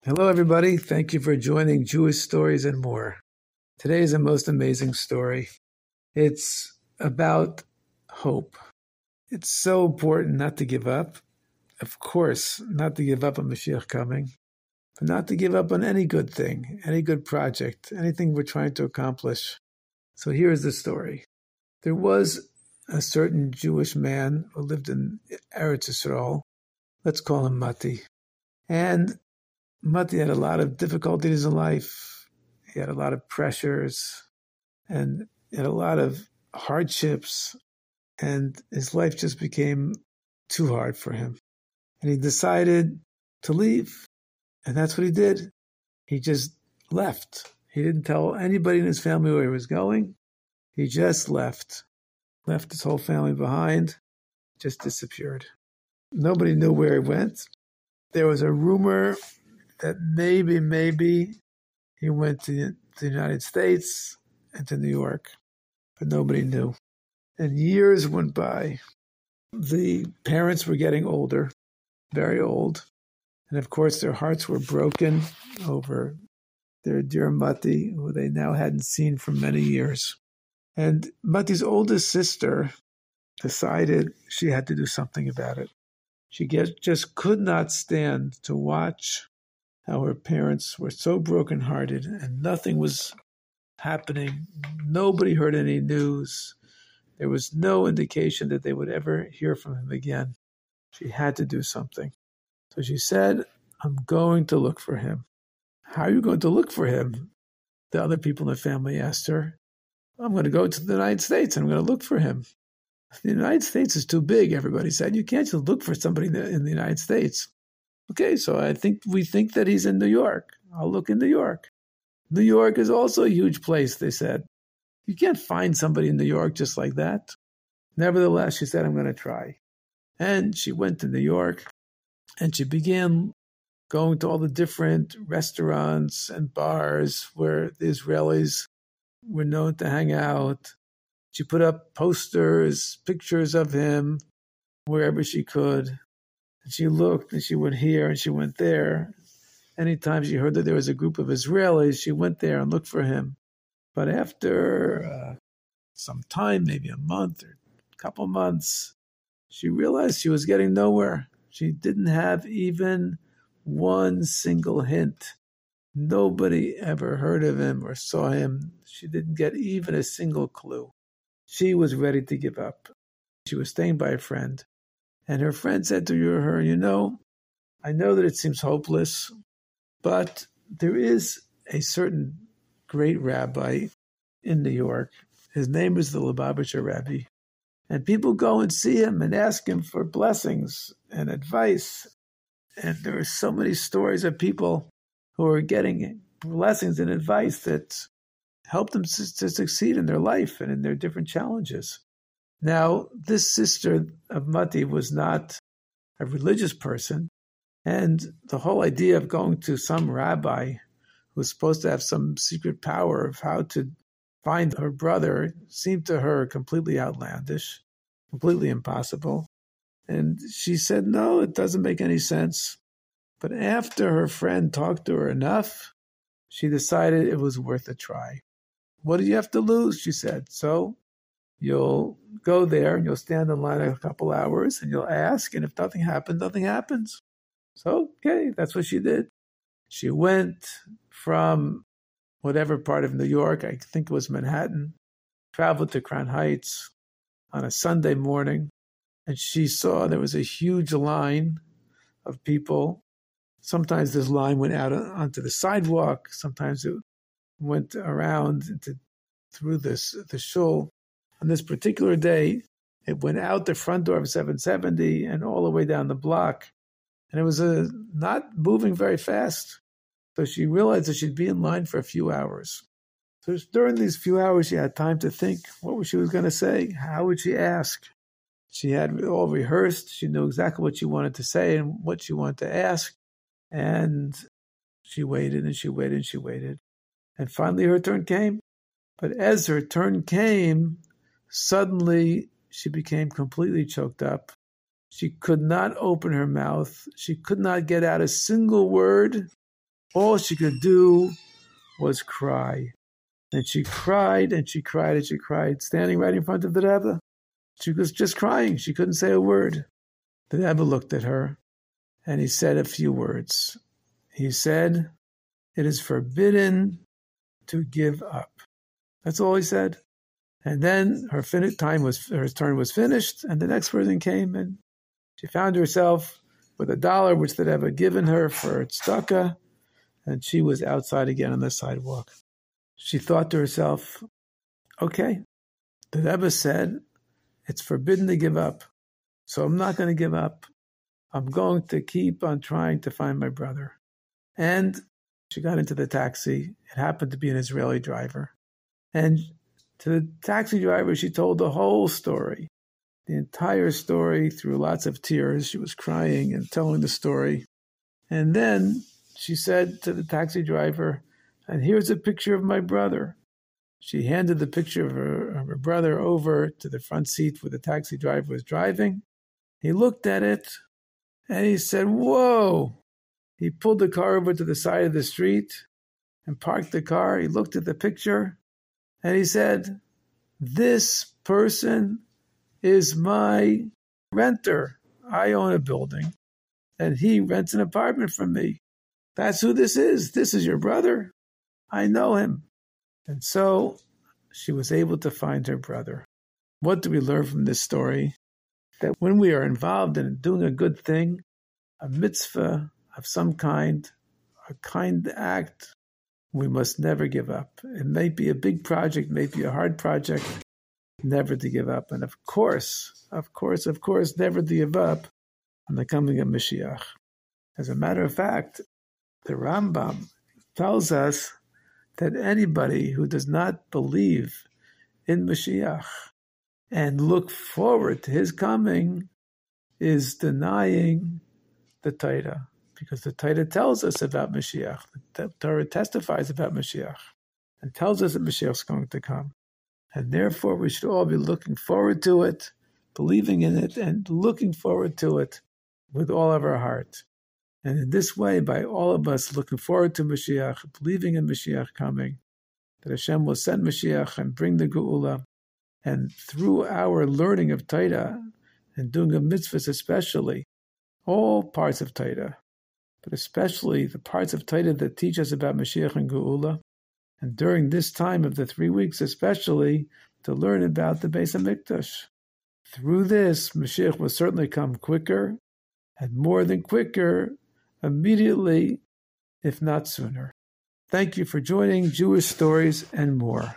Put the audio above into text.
Hello, everybody. Thank you for joining Jewish Stories and More. Today is a most amazing story. It's about hope. It's so important not to give up. Of course, not to give up on Mashiach coming, but not to give up on any good thing, any good project, anything we're trying to accomplish. So here's the story. There was a certain Jewish man who lived in Eretz Yisrael. Let's call him Mati. And Mati had a lot of difficulties in life. He had a lot of pressures and he had a lot of hardships, and his life just became too hard for him. And he decided to leave. And that's what he did. He just left. He didn't tell anybody in his family where he was going. He just left his whole family behind, just disappeared. Nobody knew where he went. There was a rumor that maybe he went to the United States and to New York, but nobody knew. And years went by. The parents were getting older, very old. And of course, their hearts were broken over their dear Mati, who they now hadn't seen for many years. And Mati's oldest sister decided she had to do something about it. She just could not stand to watch how her parents were so brokenhearted and nothing was happening. Nobody heard any news. There was no indication that they would ever hear from him again. She had to do something. So she said, I'm going to look for him. How are you going to look for him? The other people in the family asked her. I'm going to go to the United States and I'm going to look for him. The United States is too big, everybody said. You can't just look for somebody in the United States. Okay, so we think that he's in New York. I'll look in New York. New York is also a huge place, they said. You can't find somebody in New York just like that. Nevertheless, she said, I'm going to try. And she went to New York and she began going to all the different restaurants and bars where the Israelis were known to hang out. She put up posters, pictures of him wherever she could. And she looked and she went here and she went there. Anytime she heard that there was a group of Israelis, she went there and looked for him. But after some time, maybe a month or a couple months, she realized she was getting nowhere. She didn't have even one single hint. Nobody ever heard of him or saw him. She didn't get even a single clue. She was ready to give up. She was staying by a friend. And her friend said to her, I know that it seems hopeless, but there is a certain great rabbi in New York. His name is the Lubavitcher Rebbe. And people go and see him and ask him for blessings and advice. And there are so many stories of people who are getting blessings and advice that help them to succeed in their life and in their different challenges. Now, this sister of Mati was not a religious person, and the whole idea of going to some rabbi who was supposed to have some secret power of how to find her brother seemed to her completely outlandish, completely impossible. And she said, no, it doesn't make any sense. But after her friend talked to her enough, she decided it was worth a try. What do you have to lose? She said. So you'll go there and you'll stand in line a couple hours and you'll ask. And if nothing happens, nothing happens. So, okay, that's what she did. She went from whatever part of New York, I think it was Manhattan, traveled to Crown Heights on a Sunday morning. And she saw there was a huge line of people. Sometimes this line went out onto the sidewalk. Sometimes it went around through the shul. On this particular day, it went out the front door of 770 and all the way down the block. And it was not moving very fast. So she realized that she'd be in line for a few hours. So during these few hours, she had time to think what she was going to say. How would she ask? She had it all rehearsed. She knew exactly what she wanted to say and what she wanted to ask. And she waited and she waited and she waited. And finally her turn came. But as her turn came, suddenly she became completely choked up. She could not open her mouth. She could not get out a single word. All she could do was cry. And she cried and she cried and she cried, standing right in front of the Rebbe. She was just crying. She couldn't say a word. The Rebbe looked at her and he said a few words. He said, "It is forbidden to give up." That's all he said. And then her turn was finished, and the next person came, and she found herself with $1 which the Rebbe had given her for tzedakah, and she was outside again on the sidewalk. She thought to herself, okay, the Rebbe said it's forbidden to give up, so I'm not going to give up. I'm going to keep on trying to find my brother. And she got into the taxi. It happened to be an Israeli driver. And to the taxi driver, she told the whole story, the entire story through lots of tears. She was crying and telling the story. And then she said to the taxi driver, "And here's a picture of my brother." She handed the picture of her brother over to the front seat where the taxi driver was driving. He looked at it and he said, "Whoa." He pulled the car over to the side of the street and parked the car. He looked at the picture and he said, "This person is my renter. I own a building and he rents an apartment from me. That's who this is. This is your brother. I know him." And so she was able to find her brother. What do we learn from this story? That when we are involved in doing a good thing, a mitzvah of some kind, a kind act, we must never give up. It may be a big project, may be a hard project, never to give up. And of course, never to give up on the coming of Mashiach. As a matter of fact, the Rambam tells us that anybody who does not believe in Mashiach and look forward to his coming is denying the Torah, because the Torah tells us about Mashiach. The Torah testifies about Mashiach and tells us that Mashiach is going to come. And therefore, we should all be looking forward to it, believing in it, and looking forward to it with all of our heart. And in this way, by all of us looking forward to Mashiach, believing in Mashiach coming, that Hashem will send Mashiach and bring the Geula. And through our learning of Torah and doing of mitzvahs especially, all parts of Torah, but especially the parts of Torah that teach us about Mashiach and Geula, and during this time of the 3 weeks especially, to learn about the Beis HaMikdash. Through this, Mashiach will certainly come quicker, and more than quicker, immediately, if not sooner. Thank you for joining Jewish Stories and More.